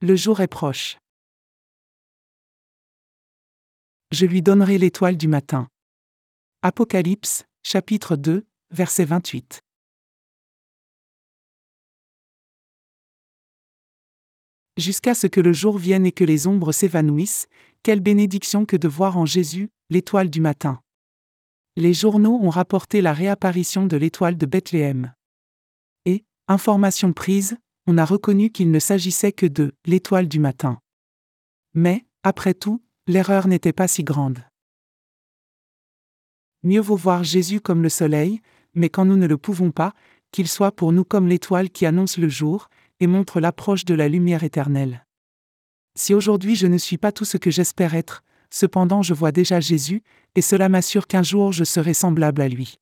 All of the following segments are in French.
Le jour est proche. Je lui donnerai l'étoile du matin. Apocalypse, chapitre 2, verset 28. Jusqu'à ce que le jour vienne et que les ombres s'évanouissent, quelle bénédiction que de voir en Jésus, l'étoile du matin. Les journaux ont rapporté la réapparition de l'étoile de Bethléem. Et, information prise, on a reconnu qu'il ne s'agissait que de « l'étoile du matin ». Mais, après tout, l'erreur n'était pas si grande. Mieux vaut voir Jésus comme le soleil, mais quand nous ne le pouvons pas, qu'il soit pour nous comme l'étoile qui annonce le jour, et montre l'approche de la lumière éternelle. Si aujourd'hui je ne suis pas tout ce que j'espère être, cependant je vois déjà Jésus, et cela m'assure qu'un jour je serai semblable à lui.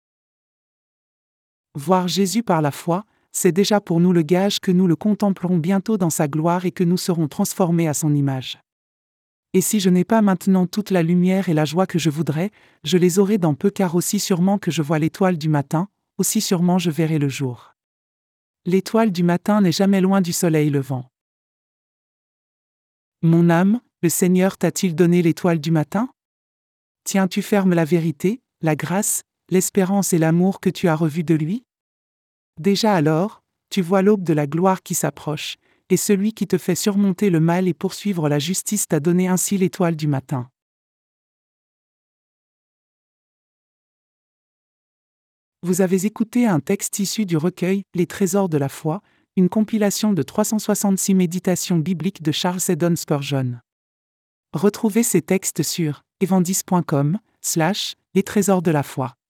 Voir Jésus par la foi, c'est déjà pour nous le gage que nous le contemplerons bientôt dans sa gloire et que nous serons transformés à son image. Et si je n'ai pas maintenant toute la lumière et la joie que je voudrais, je les aurai dans peu car aussi sûrement que je vois l'étoile du matin, aussi sûrement je verrai le jour. L'étoile du matin n'est jamais loin du soleil levant. Mon âme, le Seigneur t'a-t-il donné l'étoile du matin ? Tiens-tu ferme la vérité, la grâce, l'espérance et l'amour que tu as revus de lui ? Déjà alors, tu vois l'aube de la gloire qui s'approche, et celui qui te fait surmonter le mal et poursuivre la justice t'a donné ainsi l'étoile du matin. Vous avez écouté un texte issu du recueil « Les trésors de la foi », une compilation de 366 méditations bibliques de Charles Haddon Spurgeon. Retrouvez ces textes sur evangis.com/les trésors de la foi.